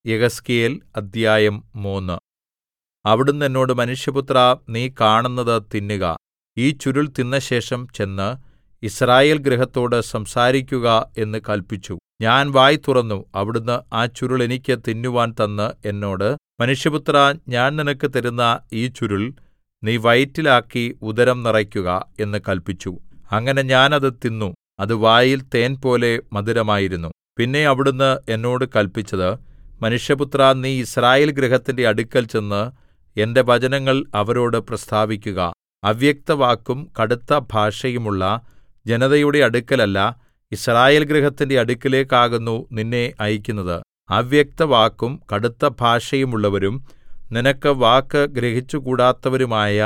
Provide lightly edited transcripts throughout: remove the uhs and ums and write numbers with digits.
യെഹെസ്കേൽ അദ്ധ്യായം 3. അവിടുന്ന് എന്നോട് മനുഷ്യപുത്രാ, നീ കാണുന്നത് തിന്നുക. ഈ ചുരുൾ തിന്നശേഷം ചെന്ന് യിസ്രായേൽ ഗൃഹത്തോട് സംസാരിക്കുക എന്ന് കല്പിച്ചു. ഞാൻ വായ് തുറന്നു. അവിടുന്ന് ആ ചുരുൾ എനിക്ക് തിന്നുവാൻ തന്ന് എന്നോട്, മനുഷ്യപുത്രാ, ഞാൻ നിനക്ക് തരുന്ന ഈ ചുരുൾ നീ വയറ്റിലാക്കി ഉദരം നിറയ്ക്കുക എന്ന് കല്പിച്ചു. അങ്ങനെ ഞാൻ അത് തിന്നു. അത് വായിൽ തേൻപോലെ മധുരമായിരുന്നു. പിന്നെ അവിടുന്ന് എന്നോട് കല്പിച്ചത്, മനുഷ്യപുത്രാ, നീ യിസ്രായേൽ ഗൃഹത്തിന്റെ അടുക്കൽ ചെന്ന് എന്റെ വചനങ്ങൾ അവരോട് പ്രസ്താവിക്കുക. അവ്യക്തവാക്കും കടുത്ത ഭാഷയുമുള്ള ജനതയുടെ അടുക്കലല്ല, യിസ്രായേൽ ഗൃഹത്തിന്റെ അടുക്കലേക്കാകുന്നു നിന്നെ അയക്കുന്നത്. അവ്യക്തവാക്കും കടുത്ത ഭാഷയുമുള്ളവരും നിനക്ക് വാക്ക് ഗ്രഹിച്ചുകൂടാത്തവരുമായ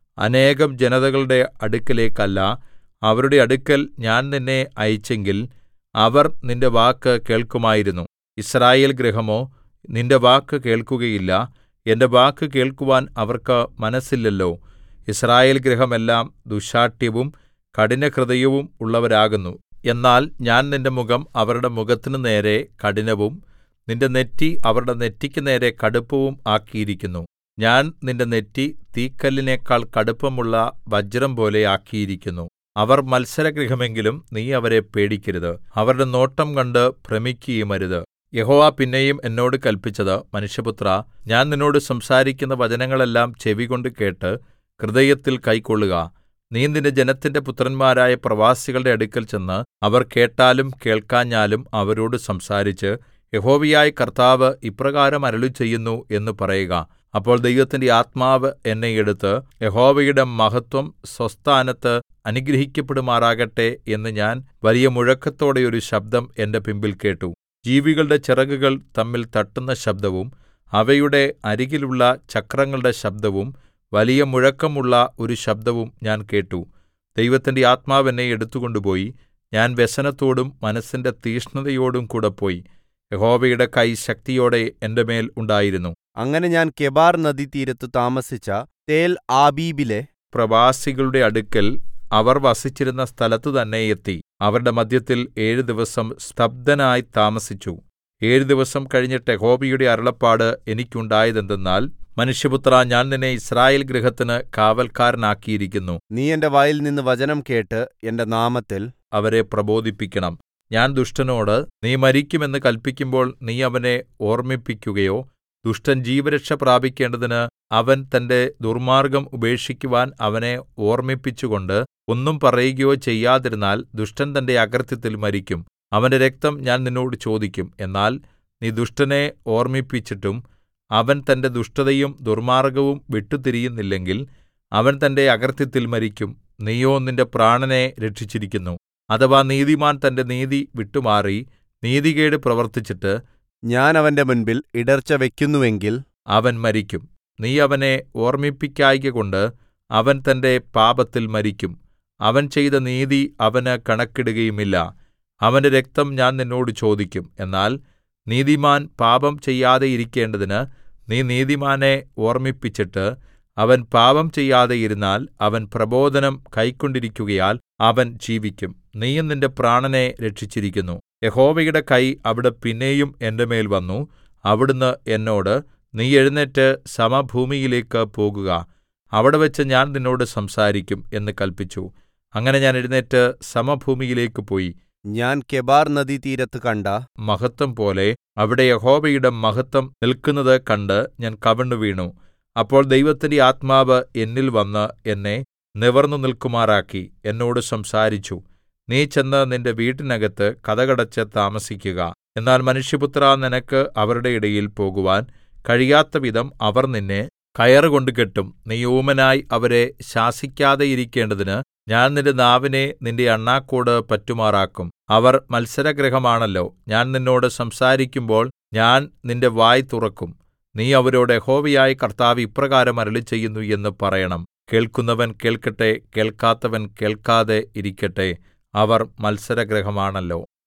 അനേകം ജനതകളുടെ അടുക്കലേക്കല്ല, അവരുടെ അടുക്കൽ ഞാൻ നിന്നെ അയച്ചെങ്കിൽ അവർ നിന്റെ വാക്ക് കേൾക്കുമായിരുന്നു. യിസ്രായേൽ ഗൃഹമോ നിന്റെ വാക്ക് കേൾക്കുകയില്ല. എന്റെ വാക്ക് കേൾക്കുവാൻ അവർക്ക് മനസ്സില്ലല്ലോ. യിസ്രായേൽ ഗൃഹമെല്ലാം ദുശ്ശാഠ്യവും കഠിനഹൃദയവും ഉള്ളവരാകുന്നു. എന്നാൽ ഞാൻ നിന്റെ മുഖം അവരുടെ മുഖത്തിന് നേരെ കഠിനവും നിന്റെ നെറ്റി അവരുടെ നെറ്റിക്ക് നേരെ കടുപ്പവും ആക്കിയിരിക്കുന്നു. ഞാൻ നിന്റെ നെറ്റി തീക്കല്ലിനെക്കാൾ കടുപ്പമുള്ള വജ്രംപോലെ ആക്കിയിരിക്കുന്നു. അവർ മത്സരഗൃഹമെങ്കിലും നീ അവരെ പേടിക്കരുത്. അവരുടെ നോട്ടം കണ്ട് ഭ്രമിക്കുകയുമരുത്. യഹോവ പിന്നെയും എന്നോട് കല്പിച്ചത്, മനുഷ്യപുത്രാ, ഞാൻ നിന്നോട് സംസാരിക്കുന്ന വചനങ്ങളെല്ലാം ചെവികൊണ്ട് കേട്ട് ഹൃദയത്തിൽ കൈക്കൊള്ളുക. നീ നിന്റെ ജനത്തിന്റെ പുത്രന്മാരായ പ്രവാസികളുടെ അടുക്കൽ ചെന്ന് അവർ കേട്ടാലും കേൾക്കാഞ്ഞാലും അവരോട് സംസാരിച്ച്, യഹോവയായ കർത്താവ് ഇപ്രകാരം അരുളിച്ചെയ്യുന്നു എന്ന് പറയുക. അപ്പോൾ ദൈവത്തിന്റെ ആത്മാവ് എന്നെ എടുത്ത്, യഹോവയുടെ മഹത്വം സ്വസ്ഥാനത്ത് അനുഗ്രഹിക്കപ്പെടുമാറാകട്ടെ എന്ന് ഞാൻ വലിയ മുഴക്കത്തോടെ ഒരു ശബ്ദം എന്റെ പിമ്പിൽ കേട്ടു. ജീവികളുടെ ചിറകുകൾ തമ്മിൽ തട്ടുന്ന ശബ്ദവും അവയുടെ അരികിലുള്ള ചക്രങ്ങളുടെ ശബ്ദവും വലിയ മുഴക്കമുള്ള ഒരു ശബ്ദവും ഞാൻ കേട്ടു. ദൈവത്തിന്റെ ആത്മാവ് എന്നെ എടുത്തുകൊണ്ടുപോയി. ഞാൻ വ്യസനത്തോടും മനസ്സിന്റെ തീക്ഷ്ണതയോടും കൂടെ പോയി. യഹോവയുടെ കൈ ശക്തിയോടെ എന്റെ മേൽ ഉണ്ടായിരുന്നു. അങ്ങനെ ഞാൻ കെബാർ നദീതീരത്തു താമസിച്ച തേൽ ആബീബിലെ പ്രവാസികളുടെ അടുക്കൽ അവർ വസിച്ചിരുന്ന സ്ഥലത്തു തന്നെ എത്തി. അവരുടെ മദ്ധ്യത്തിൽ 7 ദിവസം സ്തബ്ധനായി താമസിച്ചു. 7 ദിവസം കഴിഞ്ഞിട്ട് യഹോവയുടെ അരുളപ്പാട് എനിക്കുണ്ടായതെന്തെന്നാൽ, മനുഷ്യപുത്രാ, ഞാൻ നിന്നെ യിസ്രായേൽ ഗൃഹത്തിന് കാവല്ക്കാരനാക്കിയിരിക്കുന്നു. നീ എന്റെ വായിൽ നിന്ന് വചനം കേട്ട് എന്റെ നാമത്തിൽ അവരെ പ്രബോധിപ്പിക്കണം. ഞാൻ ദുഷ്ടനോട് നീ മരിക്കുമെന്ന് കല്പിക്കുമ്പോൾ നീ അവനെ ഓർമ്മിപ്പിക്കുകയോ, ദുഷ്ടൻ ജീവരക്ഷ പ്രാപിക്കേണ്ടതിന് അവൻ തന്റെ ദുർമാർഗ്ഗം ഉപേക്ഷിക്കുവാൻ അവനെ ഓർമ്മിപ്പിച്ചുകൊണ്ട് ഒന്നും പറയുകയോ ചെയ്യാതിരുന്നാൽ ദുഷ്ടൻ തന്റെ അകൃത്യത്തിൽ മരിക്കും. അവന്റെ രക്തം ഞാൻ നിന്നോട് ചോദിക്കും. എന്നാൽ നീ ദുഷ്ടനെ ഓർമ്മിപ്പിച്ചിട്ടും അവൻ തന്റെ ദുഷ്ടതയും ദുർമാർഗ്ഗവും വിട്ടുതിരിയുന്നില്ലെങ്കിൽ അവൻ തന്റെ അകൃത്യത്തിൽ മരിക്കും. നീയോ നിന്റെ പ്രാണനെ രക്ഷിച്ചിരിക്കുന്നു. അഥവാ നീതിമാൻ തന്റെ നീതി വിട്ടുമാറി നീതികേട് പ്രവർത്തിച്ചിട്ട് ഞാൻ അവന്റെ മുൻപിൽ ഇടർച്ച വയ്ക്കുന്നുവെങ്കിൽ അവൻ മരിക്കും. നീ അവനെ ഓർമ്മിപ്പിക്കായ്കകൊണ്ട് അവൻ തന്റെ പാപത്തിൽ മരിക്കും. അവൻ ചെയ്ത നീതി അവന് കണക്കിടുകയുമില്ല. അവന്റെ രക്തം ഞാൻ നിന്നോട് ചോദിക്കും. എന്നാൽ നീതിമാൻ പാപം ചെയ്യാതെയിരിക്കേണ്ടതിന് നീ നീതിമാനെ ഓർമ്മിപ്പിച്ചിട്ട് അവൻ പാപം ചെയ്യാതെ ഇരുന്നാൽ അവൻ പ്രബോധനം കൈക്കൊണ്ടിരിക്കുകയാൽ അവൻ ജീവിക്കും. നീയും നിന്റെ പ്രാണനെ രക്ഷിച്ചിരിക്കുന്നു. യഹോവയുടെ കൈ അവിടെ പിന്നെയും എന്റെ മേൽ വന്നു. അവിടുന്ന് എന്നോട്, നീ എഴുന്നേറ്റ് സമഭൂമിയിലേക്ക് പോകുക. അവിടെവെച്ച് ഞാൻ നിന്നോട് സംസാരിക്കും എന്ന് കല്പിച്ചു. അങ്ങനെ ഞാൻ എഴുന്നേറ്റ് സമഭൂമിയിലേക്ക് പോയി. ഞാൻ കെബാർ നദീതീരത്ത് കണ്ട മഹത്വം പോലെ അവിടെ യഹോവയുടെ മഹത്വം നിൽക്കുന്നത് കണ്ട് ഞാൻ കവിണ്ണു വീണു. അപ്പോൾ ദൈവത്തിന്റെ ആത്മാവ് എന്നിൽ വന്ന് എന്നെ നിവർന്നു നിൽക്കുമാറാക്കി എന്നോട് സംസാരിച്ചു. നീ ചെന്ന് നിന്റെ വീട്ടിനകത്ത് കതകടച്ച് താമസിക്കുക. എന്നാൽ മനുഷ്യപുത്രാ, നിനക്ക് അവരുടെ ഇടയിൽ പോകുവാൻ കഴിയാത്തവിധം അവർ നിന്നെ കയറുകൊണ്ട് കെട്ടും. നീ ഊമനായി അവരെ ശാസിക്കാതെയിരിക്കേണ്ടതിന് ഞാൻ നിന്റെ നാവിനെ നിന്റെ അണ്ണാക്കോട് പറ്റുമാറാക്കും. അവർ മത്സരഗൃഹമാണല്ലോ. ഞാൻ നിന്നോട് സംസാരിക്കുമ്പോൾ ഞാൻ നിന്റെ വായ് തുറക്കും. നീ അവരോട്, യഹോവയായ കർത്താവ് ഇപ്രകാരം അരുളിച്ചെയ്യുന്നു എന്ന് പറയണം. കേൾക്കുന്നവൻ കേൾക്കട്ടെ, കേൾക്കാത്തവൻ കേൾക്കാതെ ഇരിക്കട്ടെ. അവർ മത്സരഗൃഹമാണല്ലോ.